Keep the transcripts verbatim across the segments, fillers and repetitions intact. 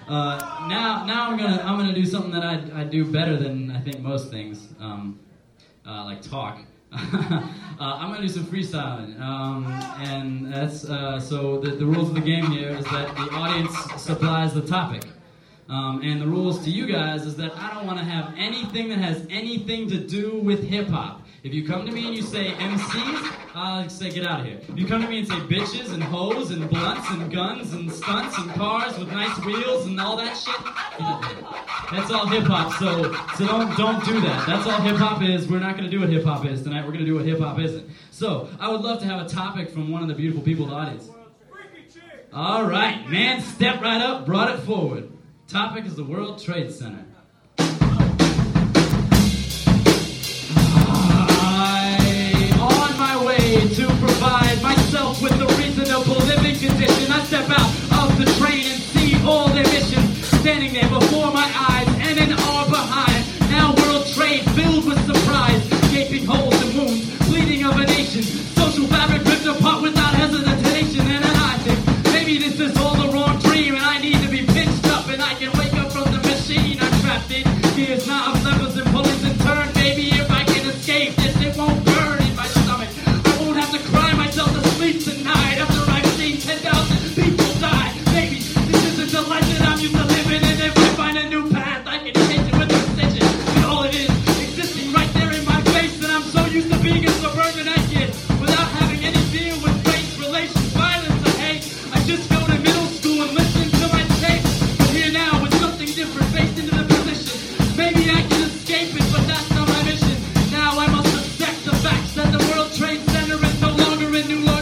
Uh, now, now I'm gonna I'm gonna do something that I I do better than I think most things, um, uh, like talk. uh, I'm gonna do some freestyling, um, and that's uh, so. The, the rules of the game here is that the audience supplies the topic, um, and the rules to you guys is that I don't want to have anything that has anything to do with hip hop. If you come to me and you say M Cs, I'll say get out of here. If you come to me and say bitches and hoes and blunts and guns and stunts and cars with nice wheels and all that shit, that's all hip hop. So so don't don't do that. That's all hip hop is. We're not going to do what hip hop is tonight. We're going to do what hip hop isn't. So I would love to have a topic from one of the beautiful people in the audience. All right, man, step right up, brought it forward. Topic is the World Trade Center. To provide myself with a reasonable living condition, I step out of the train and see all their missions standing there before my eyes and an hour behind. Now world trade filled with surprise, gaping holes and wounds, bleeding of a nation, social fabric ripped apart without hesitation. And I think maybe this is all the wrong dream, and I need to be pinched up and I can wake up from the machine I'm trapped in. Gears, knobs, levers, and pulleys and turn. Maybe if I can escape this, it won't burn in my stomach. Sleep tonight after I've seen ten thousand people die. Maybe this isn't the life that I'm used to living, and if I find a new path, I can change it with precision. And all it is, existing right there in my face, and I'm so used to being a suburbanite kid without having any deal with race, relations, violence, or hate. I just go to middle school and listen to my tape. But here now with something different faced into the position. Maybe I can escape it, but that's not my mission. Now I must accept the facts that the World Trade Center is no longer in New York.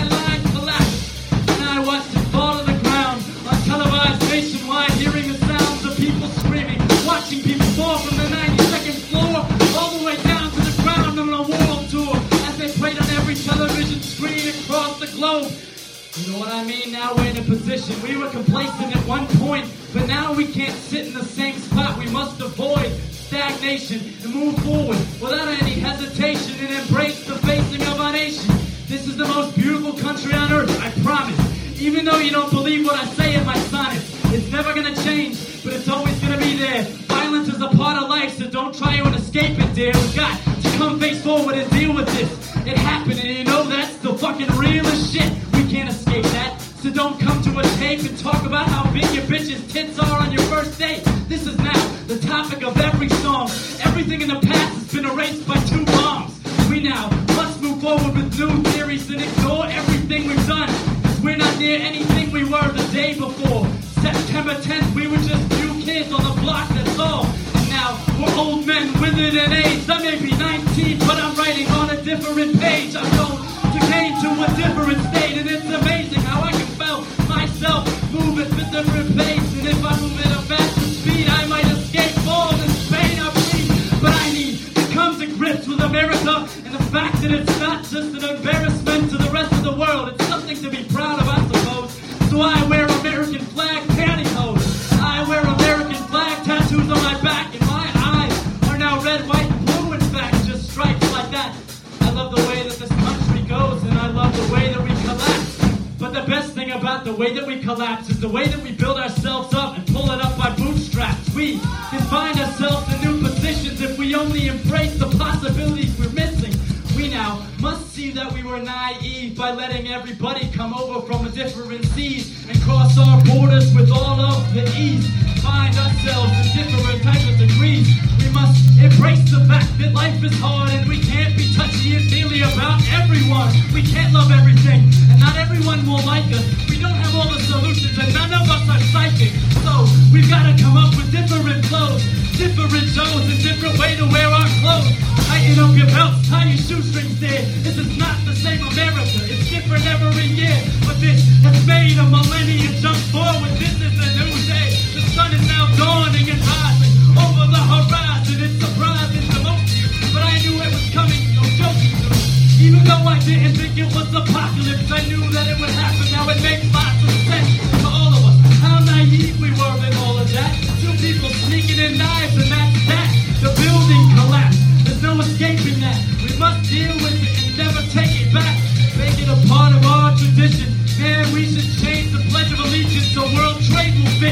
Nationwide, hearing the sounds of people screaming, watching people fall from the ninety-second floor all the way down to the ground on a world tour as they played on every television screen across the globe. You know what I mean? Now we're in a position. We were complacent at one point, but now we can't sit in the same spot. We must avoid stagnation and move forward without any hesitation and embrace the facing of our nation. This is the most beautiful country on earth, I promise. Even though you don't believe what I say in my sonnets, it's never gonna change, but it's always gonna be there. Violence is a part of life, so don't try to escape it, dear. We've got to come face forward and deal with this. It happened, and you know that's the fucking realest shit. We can't escape that, so don't come to a tape and talk about how big your bitch's tits are on your first date. This is now the topic of every song. Everything in the past has been erased by two bombs. We now must move forward with new theories and ignore everything we've done. We're not near anything we were the day before. September tenth, we were just few kids on the block, that's all. And now we're old men, withered and aged. I may be nineteen, but I'm writing on a different page. I'm going to gain to a different state, and it's amazing how I can feel myself move at a different pace. And if I move at a faster speed, I might escape all this pain I breathe. But I need to come to grips with America and the fact that it's not just an embarrassment to the rest of the world. It's something to be proud of, I suppose. So I wear American flag pantyhose. I wear American flag tattoos on my back, and my eyes are now red, white, and blue. In fact, just stripes like that. I love the way that this country goes, and I love the way that we collapse. But the best thing about the way that we collapse is the way that we build ourselves up and pull it up by bootstraps. We can find ourselves in new positions if we only embrace the possibilities we're missing. We now must see that we were naive by letting everybody come over from a different seas and cross our borders with all of the ease. Find ourselves in different types of degrees. We must embrace the fact that life is hard and we can't be touchy and feely about everyone. We can't love everything and not everyone will like us. We don't have all the solutions and none of us are psychic. So we've got to come up with different flows, different shows, and different way to wear our clothes. Tighten up your belts, tie your shoestrings there. This is not the same America, it's different every year. But this has made a millennium jump forward. This is a new day. The sun is now dawning and rising over the horizon. It's surprising to most of you, but I knew it was coming, no joking to me. Even though I didn't think it was apocalypse, I knew that it would happen. Now it makes lots of sense to all of us. How naive we were in all of that. Two people sneaking in knives and that's that. The building collapsed. There's no escaping that. We must deal with it and never take it back. Make it a part of our tradition. Man, we should change the Pledge of Allegiance so world trade will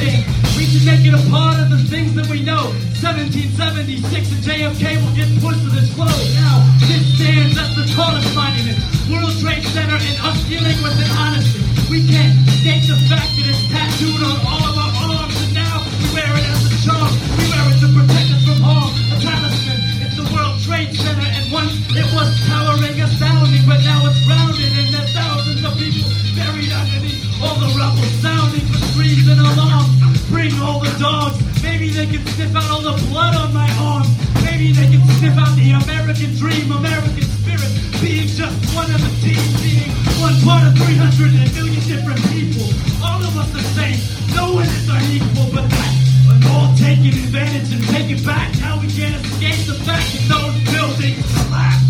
should make it a part of the things that we know. seventeen seventy-six and J F K will get pushed with his flow. Now, this stands as the tallest monument. World Trade Center and us dealing with it honestly. We can't state the fact that it's tattooed on all of our arms, and now we wear it as a charm. We wear it to protect us from harm. A talisman, it's the World Trade Center, and once it was towering, astounding, but now it's grounded, and there's thousands of people buried underneath all the rubble, sounding for screams and alarms. Bring all the dogs. Maybe they can sniff out all the blood on my arm. Maybe they can sniff out the American dream, American spirit, being just one of the team, being one part of three hundred million different people. All of us the same. No one is unequal, but that and all taking advantage and taking back. Now we can't escape the fact that those buildings collapse.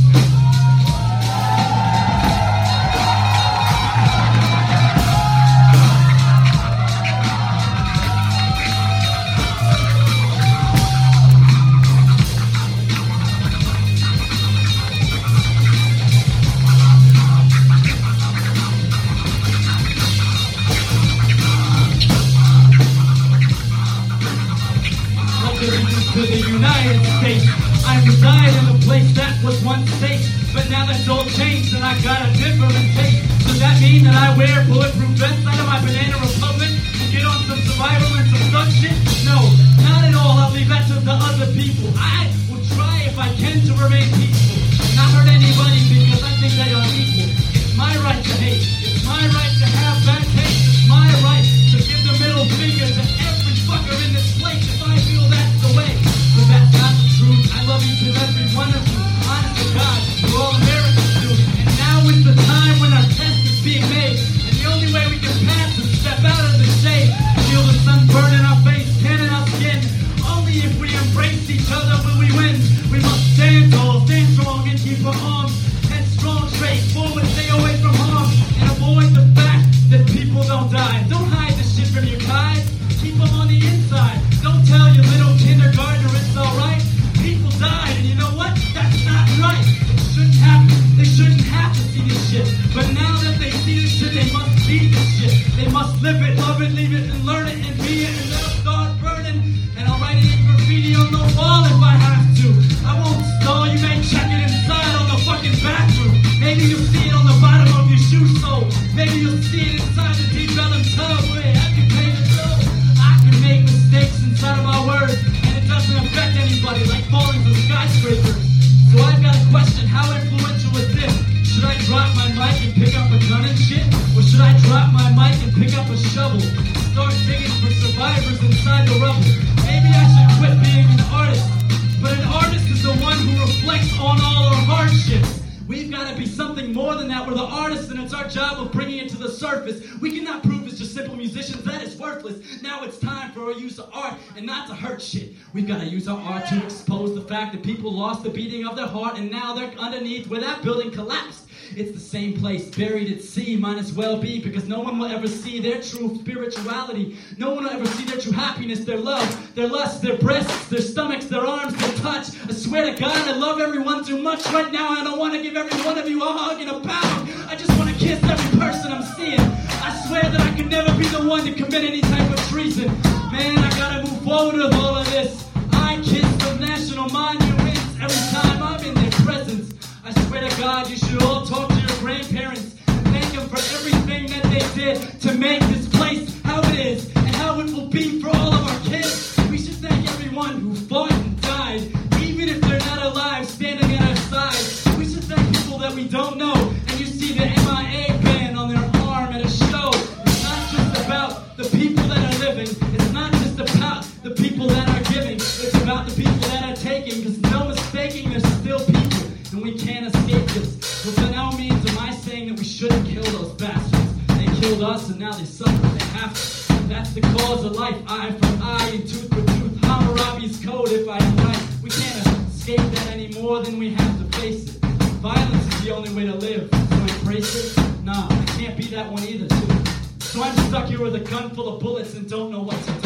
To the United States, I reside in a place that was once safe, but now that's all changed and I got a different taste. Does that mean that I wear bulletproof vests out of my Banana Republic and get on some survival and some stunt shit? No, not at all. I'll leave that to the other people. I will try if I can to remain peaceful, not hurt anybody because I think they are equal. It's my right to hate. It's my right to have bad taste. It's my right to give the middle finger to every fucker in this place if I feel that's the way. But that's not the truth. I love each and every one of you. Honest to God, we're all Americans too. And now is the time when our test is being made. And the only way we can pass is step out of the shade. Feel the sun burn in our face, tan in our skin. Only if we embrace each other will we win. We must stand tall, stand strong, and keep our arms headstrong, straight forward, stay away from harm, and avoid the fact that people don't die. Don't hide the shit from your guys. Keep them on the inside. Don't tell your little kindergartner it's alright. People died, and you know what? That's not right. It shouldn't happen. They shouldn't have to see this shit. But now that they see this shit, they must be this shit. They must live it, love it, leave it, and learn it, and be it, and let us start burning. And I'll write it in graffiti on the wall if I have to. I won't stall. You may check it inside on the fucking bathroom. Maybe you'll see it on the bottom of your shoe sole. Maybe you'll see it inside the deep vellum tub where I can pay the bill. I can make mistakes inside of my words, and it doesn't affect anybody like falling from skyscrapers. So I've got a question, how influential is this? Should I drop my mic and pick up a gun and shit? Or should I drop my mic and pick up a shovel? Start digging for survivors inside the rubble. Maybe I should quit being an artist. But an artist is the one who reflects on all our hardships. We've got to be something more than that. We're the artists, and it's our job of bringing it to the surface. We cannot prove as just simple musicians. That is worthless. Now it's time for our use of art and not to hurt shit. We've got to use our art to expose the fact that people lost the beating of their heart, and now they're underneath where that building collapsed. It's the same place, buried at sea, might as well be, because no one will ever see their true spirituality. No one will ever see their true happiness, their love, their lust, their breasts, their stomachs, their arms, their touch. I swear to God, I love everyone too much right now. I don't want to give every one of you a hug and a pound. I just want to kiss every person I'm seeing. I swear that I could never be the one to commit any type of treason. Man, I gotta move forward with all of this. I kiss the national monuments every time I'm in their presence. I swear to God, you should all talk to your grandparents and thank them for everything that they did to make this place how it is and how it will be for all of our kids. We should thank everyone who fought and died, even if they're not alive, standing at our side. We should thank people that we don't know, and you see the M I A band on their arm at a show. It's not just about the people that are living. It's not just about the people that are giving. It's about the people that are taking, because no mistaking, there's still people, and we can't escape this. But by no means am I saying that we shouldn't kill those bastards. They killed us, and now they suffer. They have to. That's the cause of life. Eye for eye and tooth for tooth. Hammurabi's code, if I am right. We can't escape that any more than we have to face it. Violence is the only way to live. So embrace it? Nah, I can't be that one either, too. So I'm stuck here with a gun full of bullets and don't know what to do.